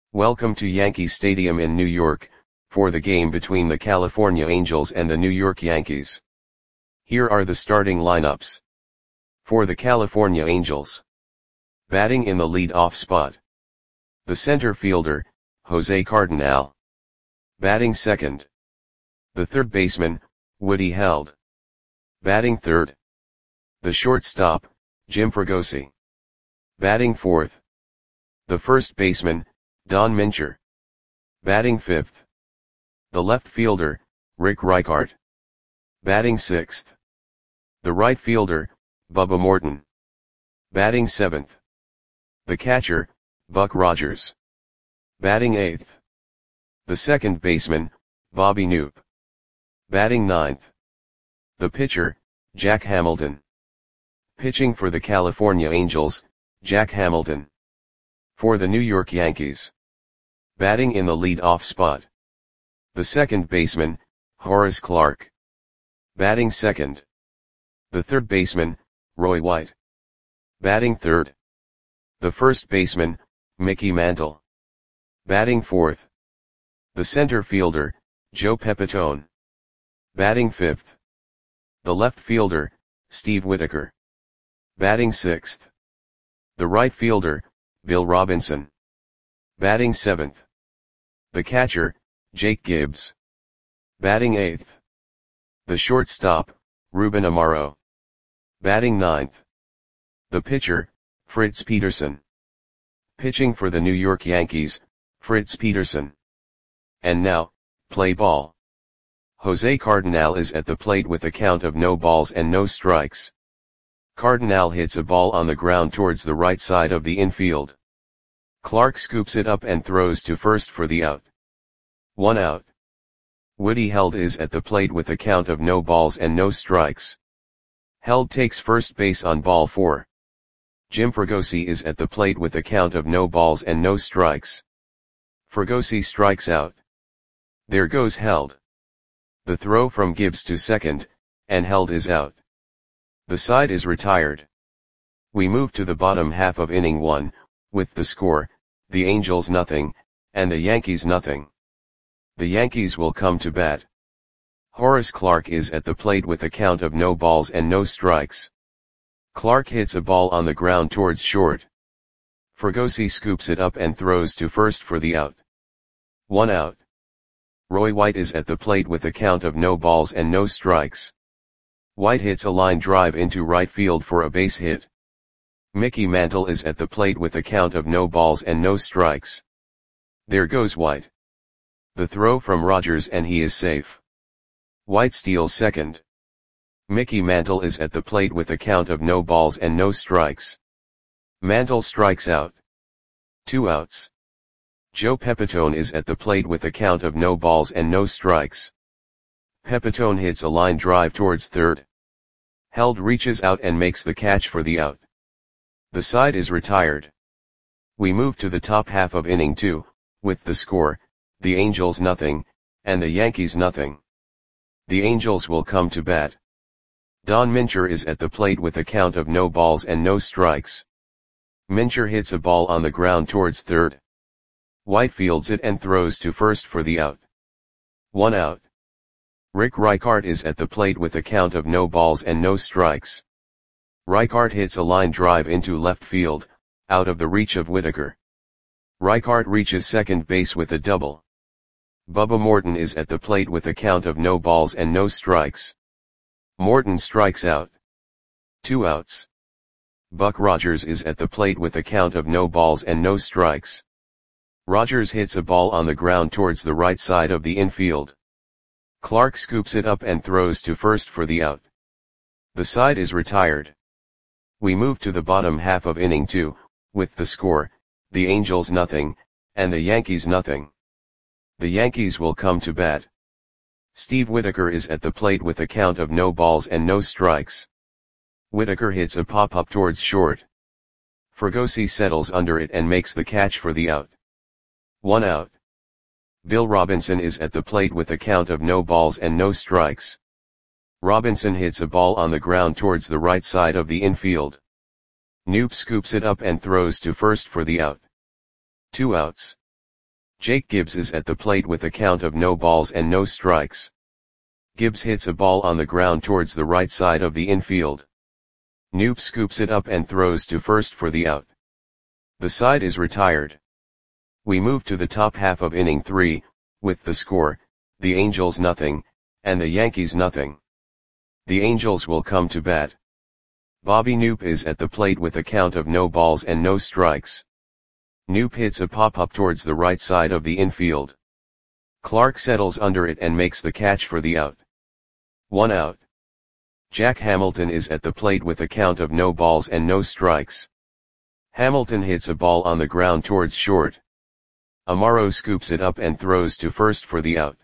Welcome to Yankee Stadium in New York, for the game between the California Angels and the New York Yankees. Here are the starting lineups. For the California Angels. Batting in the lead-off spot. The center fielder, Jose Cardenal. Batting second. The third baseman, Woody Held. Batting third. The shortstop, Jim Fregosi. Batting fourth. The first baseman, Don Mincher. Batting fifth. The left fielder, Rick Reichart. Batting sixth. The right fielder, Bubba Morton. Batting seventh. The catcher, Buck Rogers. Batting eighth. The second baseman, Bobby Knoop. Batting ninth. The pitcher, Jack Hamilton. Pitching for the California Angels, Jack Hamilton. For the New York Yankees. Batting in the lead-off spot. The second baseman, Horace Clarke. Batting second. The third baseman, Roy White. Batting third. The first baseman, Mickey Mantle. Batting fourth. The center fielder, Joe Pepitone. Batting fifth. The left fielder, Steve Whitaker. Batting sixth. The right fielder, Bill Robinson. Batting seventh. The catcher, Jake Gibbs. Batting eighth. The shortstop, Ruben Amaro. Batting ninth. The pitcher, Fritz Peterson. Pitching for the New York Yankees, Fritz Peterson. And now, play ball. Jose Cardenal is at the plate with a count of no balls and no strikes. Cardenal hits a ball on the ground towards the right side of the infield. Clarke scoops it up and throws to first for the out. 1 out. Woody Held is at the plate with a count of no balls and no strikes. Held takes first base on ball 4. Jim Fregosi is at the plate with a count of no balls and no strikes. Fregosi strikes out. There goes Held. The throw from Gibbs to second, and Held is out. The side is retired. We move to the bottom half of inning 1, with the score, the Angels nothing, and the Yankees nothing. The Yankees will come to bat. Horace Clarke is at the plate with a count of no balls and no strikes. Clarke hits a ball on the ground towards short. Fregosi scoops it up and throws to first for the out. 1 out. Roy White is at the plate with a count of no balls and no strikes. White hits a line drive into right field for a base hit. Mickey Mantle is at the plate with a count of no balls and no strikes. There goes White. The throw from Rogers and he is safe. White steals second. Mickey Mantle is at the plate with a count of no balls and no strikes. Mantle strikes out. 2 outs. Joe Pepitone is at the plate with a count of no balls and no strikes. Pepitone hits a line drive towards third. Held reaches out and makes the catch for the out. The side is retired. We move to the top half of inning 2, with the score, the Angels nothing, and the Yankees nothing. The Angels will come to bat. Don Mincher is at the plate with a count of no balls and no strikes. Mincher hits a ball on the ground towards third. White fields it and throws to first for the out. 1 out. Rick Reichart is at the plate with a count of no balls and no strikes. Reichart hits a line drive into left field, out of the reach of Whitaker. Reichart reaches second base with a double. Bubba Morton is at the plate with a count of no balls and no strikes. Morton strikes out. 2 outs. Buck Rogers is at the plate with a count of no balls and no strikes. Rogers hits a ball on the ground towards the right side of the infield. Clarke scoops it up and throws to first for the out. The side is retired. We move to the bottom half of inning 2, with the score, the Angels nothing, and the Yankees nothing. The Yankees will come to bat. Steve Whitaker is at the plate with a count of no balls and no strikes. Whitaker hits a pop-up towards short. Fregosi settles under it and makes the catch for the out. 1 out. Bill Robinson is at the plate with a count of no balls and no strikes. Robinson hits a ball on the ground towards the right side of the infield. Knoop scoops it up and throws to first for the out. 2 outs. Jake Gibbs is at the plate with a count of no balls and no strikes. Gibbs hits a ball on the ground towards the right side of the infield. Noop scoops it up and throws to first for the out. The side is retired. We move to the top half of inning 3, with the score, the Angels nothing, and the Yankees nothing. The Angels will come to bat. Bobby Noop is at the plate with a count of no balls and no strikes. Noop hits a pop-up towards the right side of the infield. Clark settles under it and makes the catch for the out. 1 out. Jack Hamilton is at the plate with a count of no balls and no strikes. Hamilton hits a ball on the ground towards short. Amaro scoops it up and throws to first for the out.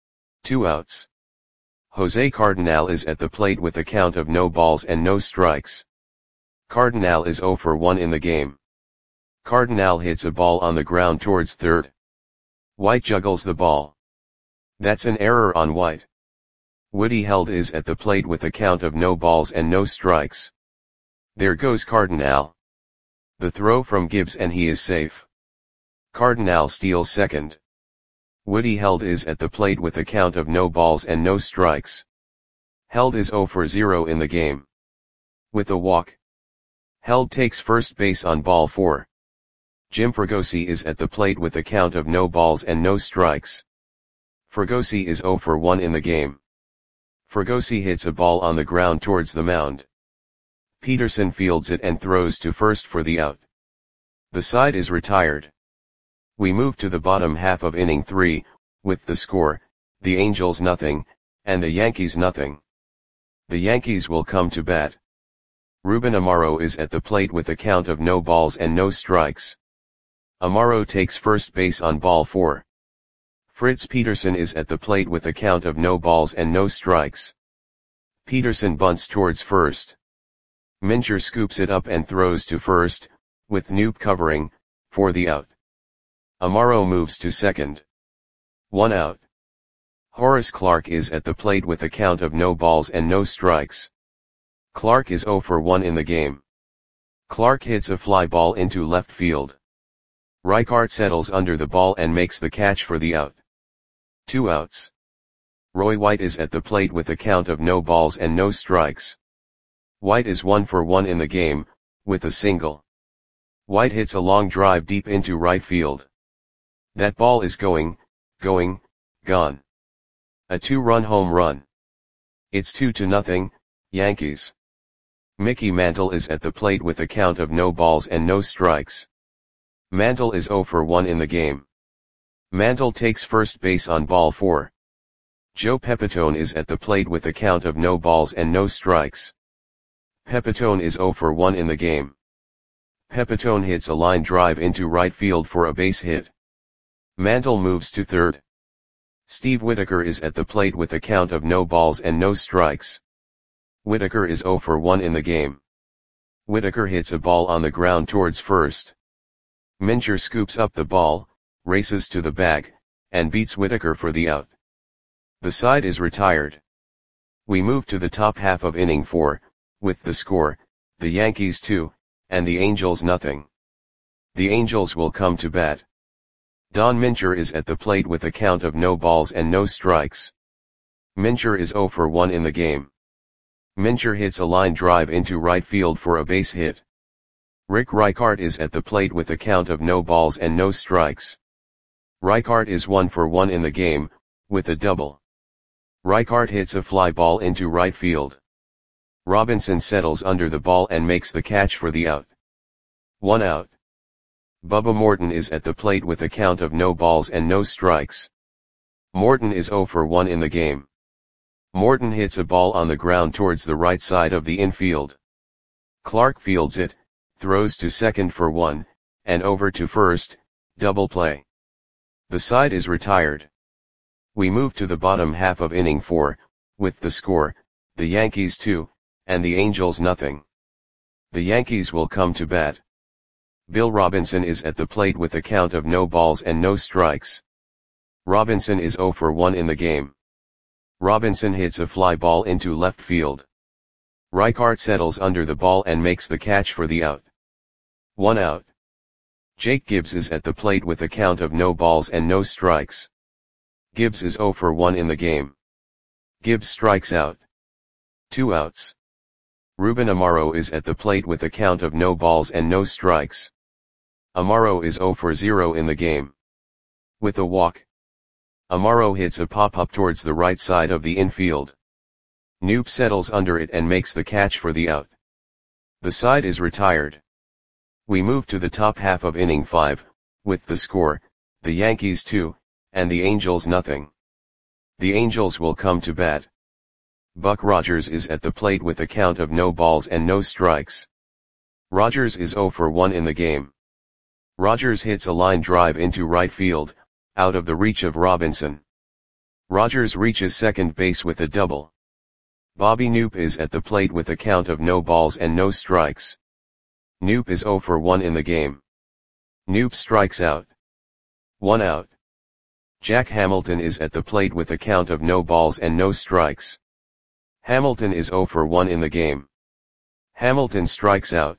2 outs. Jose Cardinal is at the plate with a count of no balls and no strikes. Cardinal is 0 for 1 in the game. Cardinal hits a ball on the ground towards third. White juggles the ball. That's an error on White. Woody Held is at the plate with a count of no balls and no strikes. There goes Cardinal. The throw from Gibbs and he is safe. Cardinal steals second. Woody Held is at the plate with a count of no balls and no strikes. Held is 0 for 0 in the game. With a walk. Held takes first base on ball 4. Jim Fregosi is at the plate with a count of no balls and no strikes. Fregosi is 0 for 1 in the game. Fregosi hits a ball on the ground towards the mound. Peterson fields it and throws to first for the out. The side is retired. We move to the bottom half of inning 3, with the score, the Angels nothing, and the Yankees nothing. The Yankees will come to bat. Ruben Amaro is at the plate with a count of no balls and no strikes. Amaro takes first base on ball 4. Fritz Peterson is at the plate with a count of no balls and no strikes. Peterson bunts towards first. Mincher scoops it up and throws to first, with Noop covering, for the out. Amaro moves to second. 1 out. Horace Clarke is at the plate with a count of no balls and no strikes. Clarke is 0 for 1 in the game. Clarke hits a fly ball into left field. Reichart settles under the ball and makes the catch for the out. 2 outs. Roy White is at the plate with a count of no balls and no strikes. White is 1 for 1 in the game, with a single. White hits a long drive deep into right field. That ball is going, gone. A 2-run home run. It's 2-0, Yankees. Mickey Mantle is at the plate with a count of no balls and no strikes. Mantle is 0 for 1 in the game. Mantle takes first base on ball 4. Joe Pepitone is at the plate with a count of no balls and no strikes. Pepitone is 0 for 1 in the game. Pepitone hits a line drive into right field for a base hit. Mantle moves to third. Steve Whitaker is at the plate with a count of no balls and no strikes. Whitaker is 0 for 1 in the game. Whitaker hits a ball on the ground towards first. Mincher scoops up the ball, races to the bag, and beats Whitaker for the out. The side is retired. We move to the top half of inning 4, with the score, the Yankees 2, and the Angels nothing. The Angels will come to bat. Don Mincher is at the plate with a count of no balls and no strikes. Mincher is 0 for 1 in the game. Mincher hits a line drive into right field for a base hit. Rick Reichart is at the plate with a count of no balls and no strikes. Reichart is 1 for 1 in the game, with a double. Reichart hits a fly ball into right field. Robinson settles under the ball and makes the catch for the out. 1 out. Bubba Morton is at the plate with a count of no balls and no strikes. Morton is 0 for 1 in the game. Morton hits a ball on the ground towards the right side of the infield. Clark fields it, throws to second for 1, and over to first, double play. The side is retired. We move to the bottom half of inning 4, with the score, the Yankees 2, and the Angels nothing. The Yankees will come to bat. Bill Robinson is at the plate with a count of no balls and no strikes. Robinson is 0 for 1 in the game. Robinson hits a fly ball into left field. Reichart settles under the ball and makes the catch for the out. 1 out. Jake Gibbs is at the plate with a count of no balls and no strikes. Gibbs is 0 for 1 in the game. Gibbs strikes out. 2 outs. Ruben Amaro is at the plate with a count of no balls and no strikes. Amaro is 0 for 0 in the game. With a walk. Amaro hits a pop-up towards the right side of the infield. Knoop settles under it and makes the catch for the out. The side is retired. We move to the top half of inning 5, with the score, the Yankees 2, and the Angels nothing. The Angels will come to bat. Buck Rogers is at the plate with a count of no balls and no strikes. Rogers is 0 for 1 in the game. Rogers hits a line drive into right field, out of the reach of Robinson. Rogers reaches second base with a double. Bobby Knoop is at the plate with a count of no balls and no strikes. Knoop is 0 for 1 in the game. Knoop strikes out. 1 out. Jack Hamilton is at the plate with a count of no balls and no strikes. Hamilton is 0 for 1 in the game. Hamilton strikes out.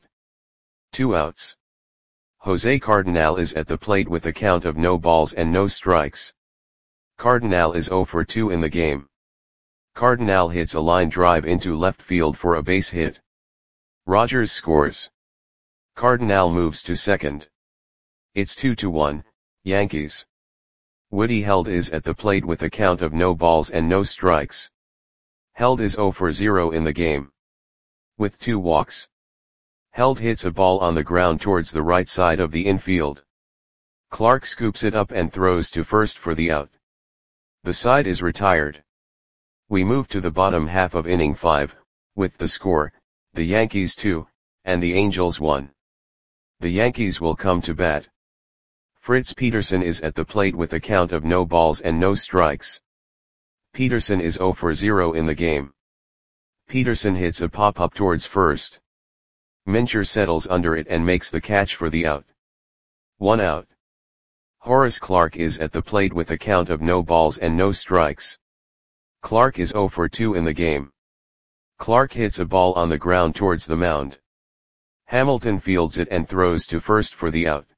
2 outs. Jose Cardinal is at the plate with a count of no balls and no strikes. Cardinal is 0 for 2 in the game. Cardinal hits a line drive into left field for a base hit. Rogers scores. Cardinal moves to second. It's 2-1, Yankees. Woody Held is at the plate with a count of no balls and no strikes. Held is 0 for 0 in the game. With 2 walks. Held hits a ball on the ground towards the right side of the infield. Clark scoops it up and throws to first for the out. The side is retired. We move to the bottom half of inning 5, with the score, the Yankees 2, and the Angels 1. The Yankees will come to bat. Fritz Peterson is at the plate with a count of no balls and no strikes. Peterson is 0 for 0 in the game. Peterson hits a pop-up towards first. Mincher settles under it and makes the catch for the out. 1 out. Horace Clarke is at the plate with a count of no balls and no strikes. Clarke is 0 for 2 in the game. Clarke hits a ball on the ground towards the mound. Hamilton fields it and throws to first for the out.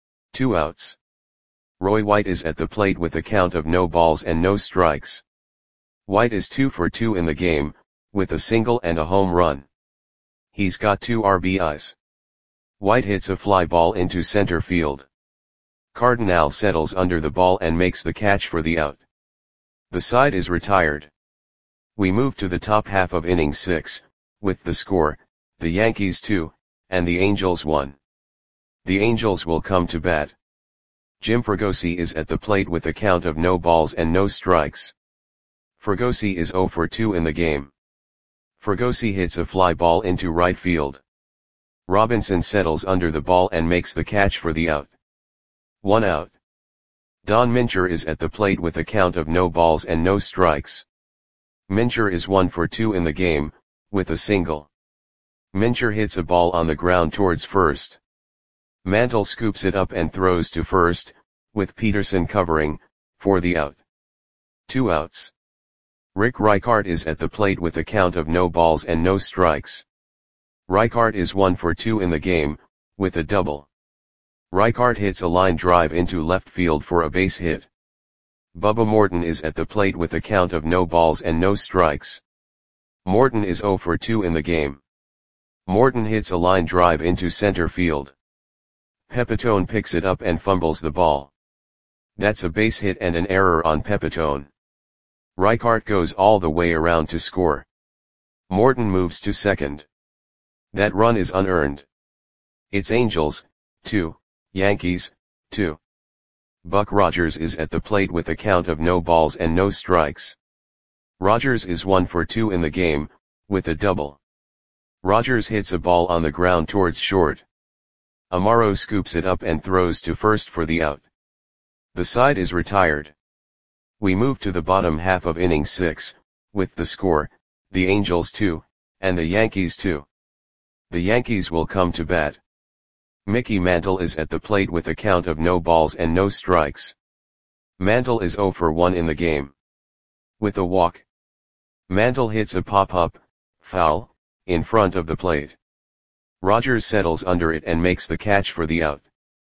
2 outs. Roy White is at the plate with a count of no balls and no strikes. White is 2 for 2 in the game, with a single and a home run. He's got 2 RBIs. White hits a fly ball into center field. Cardinal settles under the ball and makes the catch for the out. The side is retired. We move to the top half of inning 6, with the score, the Yankees 2, and the Angels 1. The Angels will come to bat. Jim Fregosi is at the plate with a count of no balls and no strikes. Fregosi is 0 for 2 in the game. Fregosi hits a fly ball into right field. Robinson settles under the ball and makes the catch for the out. 1 out. Don Mincher is at the plate with a count of no balls and no strikes. Mincher is 1 for 2 in the game, with a single. Mincher hits a ball on the ground towards first. Mantle scoops it up and throws to first, with Peterson covering, for the out. 2 outs. Rick Reichart is at the plate with a count of no balls and no strikes. Reichart is 1 for 2 in the game, with a double. Reichart hits a line drive into left field for a base hit. Bubba Morton is at the plate with a count of no balls and no strikes. Morton is 0 for 2 in the game. Morton hits a line drive into center field. Pepitone picks it up and fumbles the ball. That's a base hit and an error on Pepitone. Reichart goes all the way around to score. Morton moves to second. That run is unearned. It's Angels, 2, Yankees, 2. Buck Rogers is at the plate with a count of no balls and no strikes. Rogers is 1 for 2 in the game, with a double. Rogers hits a ball on the ground towards short. Amaro scoops it up and throws to first for the out. The side is retired. We move to the bottom half of inning 6, with the score, the Angels 2, and the Yankees 2. The Yankees will come to bat. Mickey Mantle is at the plate with a count of no balls and no strikes. Mantle is 0 for 1 in the game. With a walk. Mantle hits a pop-up, foul, in front of the plate. Rogers settles under it and makes the catch for the out.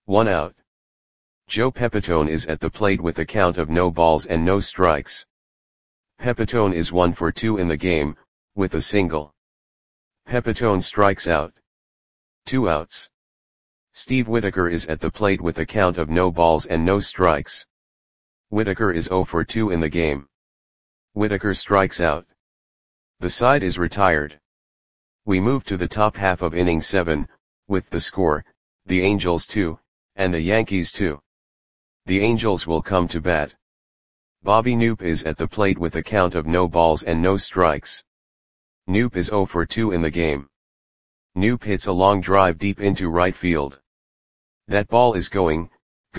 1 out. Joe Pepitone is at the plate with a count of no balls and no strikes. Pepitone is 1 for 2 in the game, with a single. Pepitone strikes out. 2 outs. Steve Whitaker is at the plate with a count of no balls and no strikes. Whitaker is 0 for 2 in the game. Whitaker strikes out. The side is retired. We move to the top half of inning 7, with the score, the Angels 2, and the Yankees 2. The Angels will come to bat. Bobby Knoop is at the plate with a count of no balls and no strikes. Knoop is 0 for 2 in the game. Knoop hits a long drive deep into right field. That ball is gone.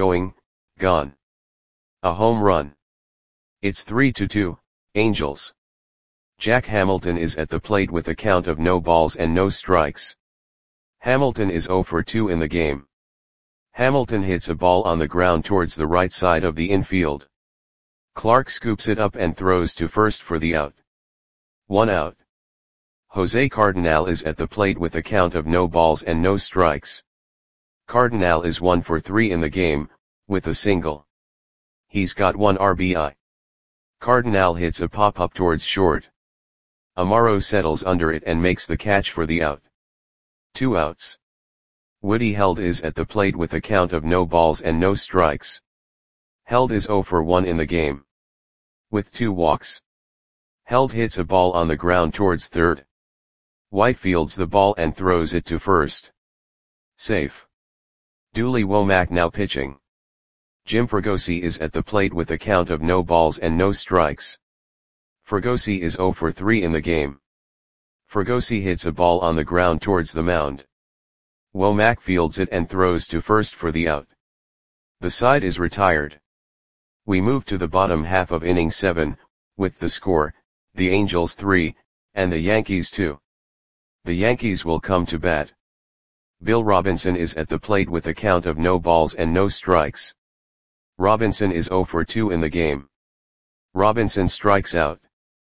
A home run. It's 3-2, Angels. Jack Hamilton is at the plate with a count of no balls and no strikes. Hamilton is 0 for 2 in the game. Hamilton hits a ball on the ground towards the right side of the infield. Clark scoops it up and throws to first for the out. 1 out. Jose Cardinal is at the plate with a count of no balls and no strikes. Cardinal is 1 for 3 in the game, with a single. He's got 1 RBI. Cardinal hits a pop-up towards short. Amaro settles under it and makes the catch for the out. 2 outs. Woody Held is at the plate with a count of no balls and no strikes. Held is 0 for 1 in the game. With 2 walks. Held hits a ball on the ground towards third. White fields the ball and throws it to first. Safe. Dooley Womack now pitching. Jim Fregosi is at the plate with a count of no balls and no strikes. Fregosi is 0 for 3 in the game. Fregosi hits a ball on the ground towards the mound. Womack fields it and throws to first for the out. The side is retired. We move to the bottom half of inning 7, with the score, the Angels 3, and the Yankees 2. The Yankees will come to bat. Bill Robinson is at the plate with a count of no balls and no strikes. Robinson is 0 for 2 in the game. Robinson strikes out.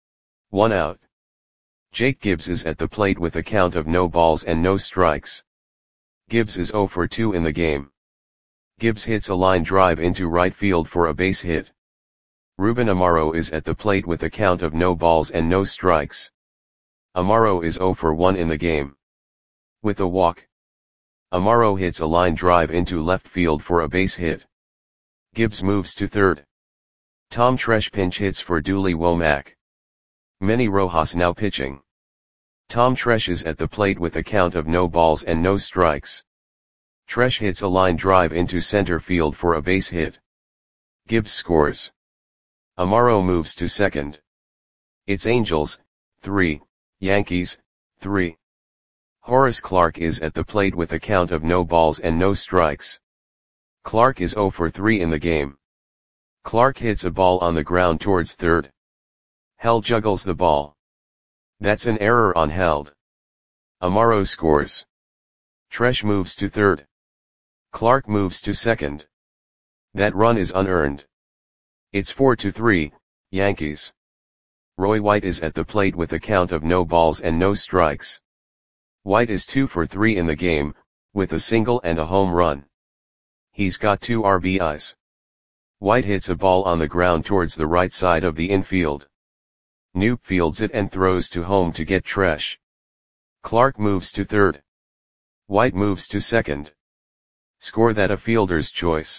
1 out. Jake Gibbs is at the plate with a count of no balls and no strikes. Gibbs is 0 for 2 in the game. Gibbs hits a line drive into right field for a base hit. Ruben Amaro is at the plate with a count of no balls and no strikes. Amaro is 0 for 1 in the game. With a walk. Amaro hits a line drive into left field for a base hit. Gibbs moves to third. Tom Tresh pinch hits for Dooley Womack. Manny Rojas now pitching. Tom Tresh is at the plate with a count of no balls and no strikes. Tresh hits a line drive into center field for a base hit. Gibbs scores. Amaro moves to second. It's Angels, 3, Yankees, 3. Horace Clarke is at the plate with a count of no balls and no strikes. Clarke is 0 for 3 in the game. Clarke hits a ball on the ground towards third. Held juggles the ball. That's an error on Held. Amaro scores. Tresh moves to third. Clarke moves to second. That run is unearned. It's 4-3, Yankees. Roy White is at the plate with a count of no balls and no strikes. White is 2 for 3 in the game, with a single and a home run. He's got 2 RBIs. White hits a ball on the ground towards the right side of the infield. Knoop fields it and throws to home to get Tresh. Clarke moves to third. White moves to second. Score that a fielder's choice.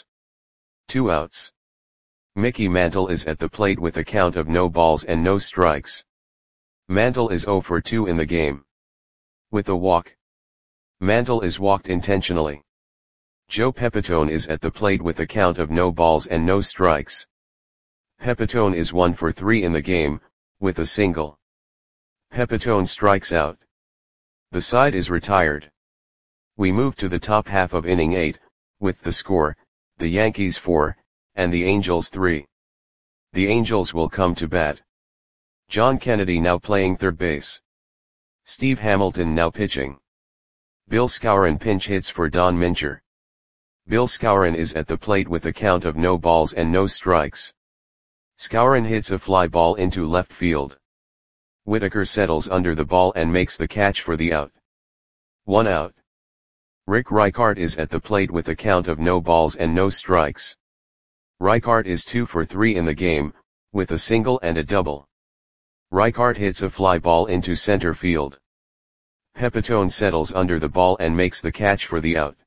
2 outs. Mickey Mantle is at the plate with a count of no balls and no strikes. Mantle is 0 for 2 in the game. With a walk. Mantle is walked intentionally. Joe Pepitone is at the plate with a count of no balls and no strikes. Pepitone is 1 for 3 in the game, with a single. Pepitone strikes out. The side is retired. We move to the top half of inning 8, with the score, the Yankees 4, and the Angels 3. The Angels will come to bat. John Kennedy now playing third base. Steve Hamilton now pitching. Bill Skowron pinch hits for Don Mincher. Bill Skowron is at the plate with a count of no balls and no strikes. Skowron hits a fly ball into left field. Whitaker settles under the ball and makes the catch for the out. 1 out. Rick Reichart is at the plate with a count of no balls and no strikes. Reichart is 2 for 3 in the game, with a single and a double. Reichart hits a fly ball into center field. Pepitone settles under the ball and makes the catch for the out.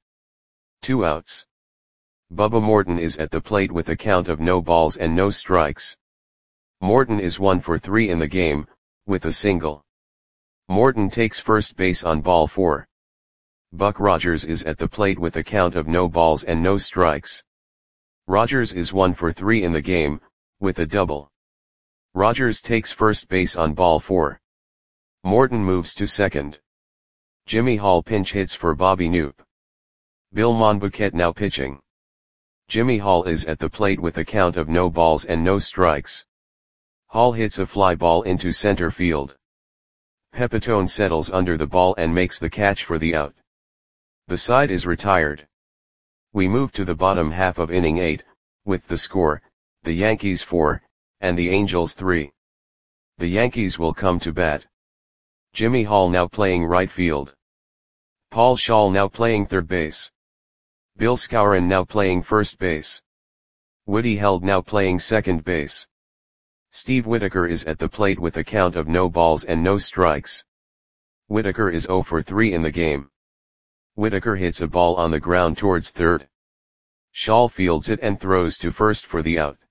2 outs. Bubba Morton is at the plate with a count of no balls and no strikes. Morton is 1 for 3 in the game, with a single. Morton takes first base on ball 4. Buck Rogers is at the plate with a count of no balls and no strikes. Rogers is 1 for 3 in the game, with a double. Rogers takes first base on ball 4. Morton moves to second. Jimmy Hall pinch hits for Bobby Knoop. Bill Monbouquet now pitching. Jimmy Hall is at the plate with a count of no balls and no strikes. Hall hits a fly ball into center field. Pepitone settles under the ball and makes the catch for the out. The side is retired. We move to the bottom half of inning 8, with the score, the Yankees 4, and the Angels 3. The Yankees will come to bat. Jimmy Hall now playing right field. Paul Schaal now playing third base. Bill Skowron now playing first base. Woody Held now playing second base. Steve Whitaker is at the plate with a count of no balls and no strikes. Whitaker is 0 for 3 in the game. Whitaker hits a ball on the ground towards third. Schaal fields it and throws to first for the out.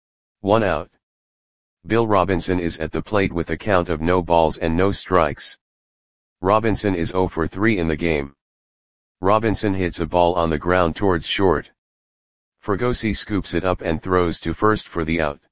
1 out. Bill Robinson is at the plate with a count of no balls and no strikes. Robinson is 0 for 3 in the game. Robinson hits a ball on the ground towards short. Fregosi scoops it up and throws to first for the out.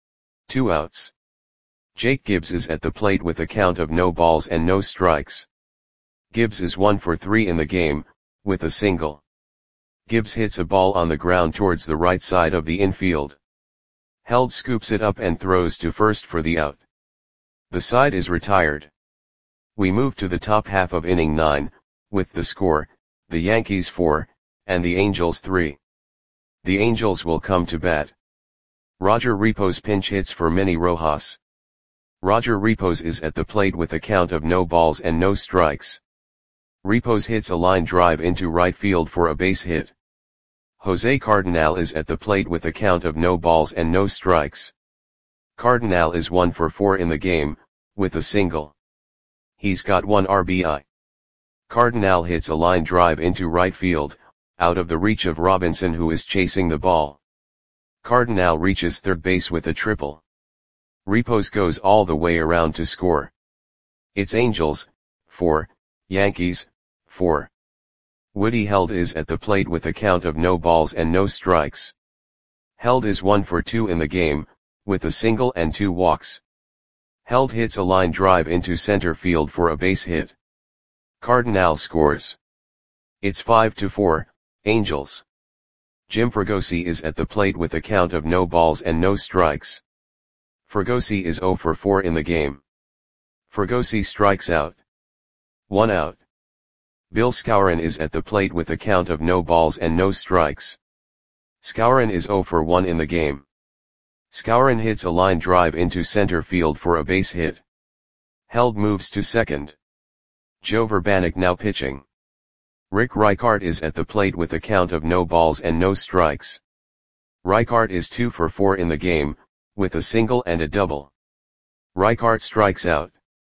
2 outs. Jake Gibbs is at the plate with a count of no balls and no strikes. Gibbs is 1 for 3 in the game, with a single. Gibbs hits a ball on the ground towards the right side of the infield. Held scoops it up and throws to first for the out. The side is retired. We move to the top half of inning 9, with the score, the Yankees 4, and the Angels 3. The Angels will come to bat. Roger Repos pinch hits for Manny Rojas. Roger Repos is at the plate with a count of no balls and no strikes. Repos hits a line drive into right field for a base hit. Jose Cardenal is at the plate with a count of no balls and no strikes. Cardenal is 1 for 4 in the game, with a single. He's got 1 RBI. Cardenal hits a line drive into right field, out of the reach of Robinson who is chasing the ball. Cardenal reaches third base with a triple. Repos goes all the way around to score. It's Angels, 4, Yankees, 4. Woody Held is at the plate with a count of no balls and no strikes. Held is 1 for 2 in the game, with a single and 2 walks. Held hits a line drive into center field for a base hit. Cardenal scores. It's 5-4, Angels. Jim Fregosi is at the plate with a count of no balls and no strikes. Fregosi is 0 for 4 in the game. Fregosi strikes out. 1 out. Bill Skowron is at the plate with a count of no balls and no strikes. Skowron is 0 for 1 in the game. Skowron hits a line drive into center field for a base hit. Held moves to second. Joe Vrbanek now pitching. Rick Reichart is at the plate with a count of no balls and no strikes. Reichart is 2 for 4 in the game, with a single and a double. Reichart strikes out.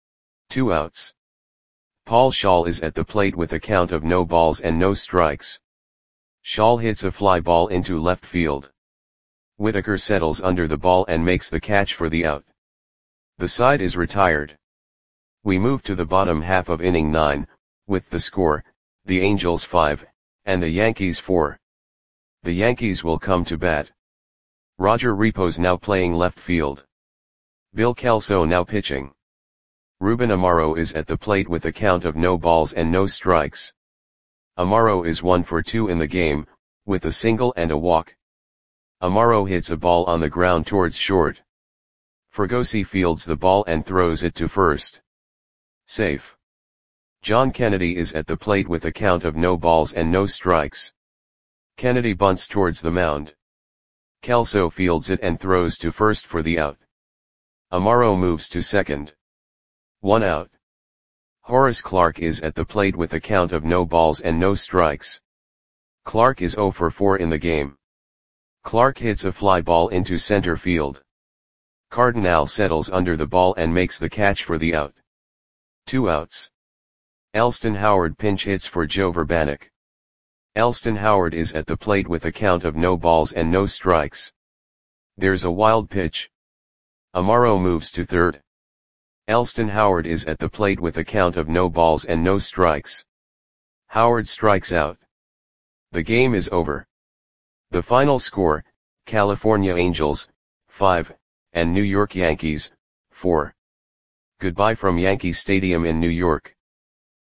2 outs. Paul Schaal is at the plate with a count of no balls and no strikes. Schaal hits a fly ball into left field. Whitaker settles under the ball and makes the catch for the out. The side is retired. We move to the bottom half of inning 9, with the score, the Angels 5, and the Yankees 4. The Yankees will come to bat. Roger Repos now playing left field. Bill Kelso now pitching. Ruben Amaro is at the plate with a count of no balls and no strikes. Amaro is 1 for 2 in the game, with a single and a walk. Amaro hits a ball on the ground towards short. Fregosi fields the ball and throws it to first. Safe. John Kennedy is at the plate with a count of no balls and no strikes. Kennedy bunts towards the mound. Kelso fields it and throws to first for the out. Amaro moves to second. 1 out. Horace Clarke is at the plate with a count of no balls and no strikes. Clarke is 0 for 4 in the game. Clarke hits a fly ball into center field. Cardinal settles under the ball and makes the catch for the out. 2 outs. Elston Howard pinch hits for Joe Vrbanek. Elston Howard is at the plate with a count of no balls and no strikes. There's a wild pitch. Amaro moves to third. Elston Howard is at the plate with a count of no balls and no strikes. Howard strikes out. The game is over. The final score, California Angels, 5, and New York Yankees, 4. Goodbye from Yankee Stadium in New York.